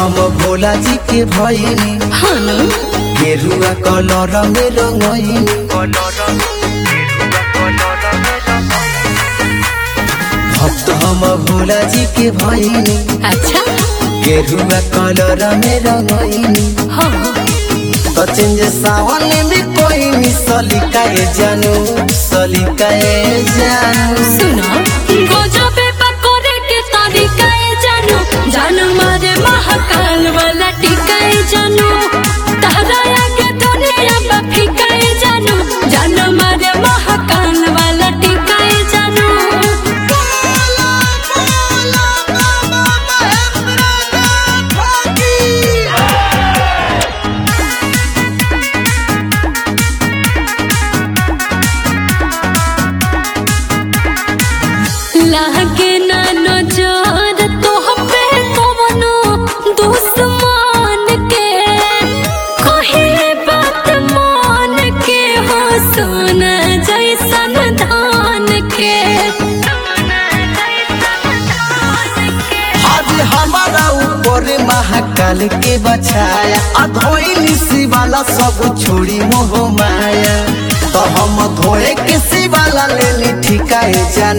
हम भोला जी के भइनी गेरुआ कलर में रंगइनी भक्त हम भोला जी के भइनी अच्छा गेरुआ कलर में रंगइनी तो चेंज सावन में कोई नहीं सलिकाए जानू सुनो गजबे पकोड़े के तरीकाए जानू मारे महाकाल वाला टिकाए जानू तारा आगे दुनिया में फिकाए जानू मारे महाकाल वाला टिकाए जानू लागे ना नजर तोह पे कवनो दुश्मन के कहे बात मान के हो सोना जैसन धान के आज हमारा ऊपर महाकाल के बछाया अधोई शिवाला सब छोड़ी मोह माया तो हम धोए के शिवाला ले ठिकाए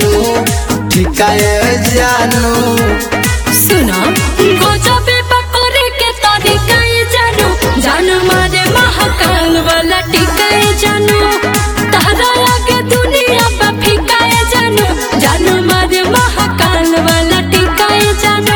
जानू सुना गजबे पकोड़े के तरीकाए जानू मारे महाकाल वाला टिकाए जानू तारा आगे दुनिया में फिकाए जानू मारे महाकाल वाला टिकाए जानू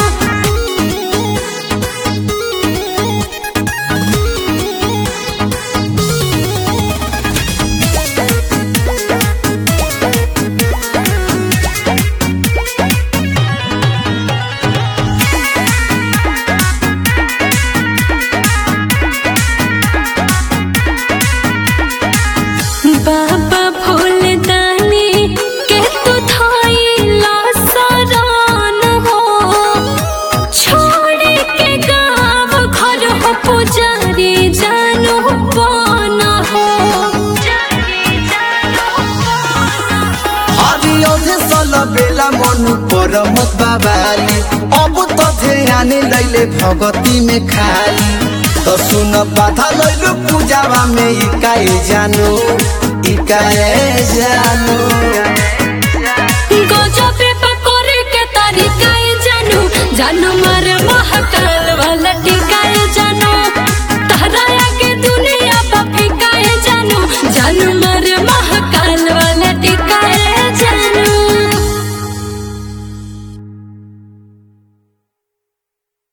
बाबा भोलेदानी के तू थाइला शरण हो छोड़ के गाँव घर हो पुजारी जानू बन हो हरियोधे सल बेला मनु पर मत बाबाली अब तो ध्यान लैले भगती में खाली तो सुन बाधा लैलु पूजावा में इकाए जानू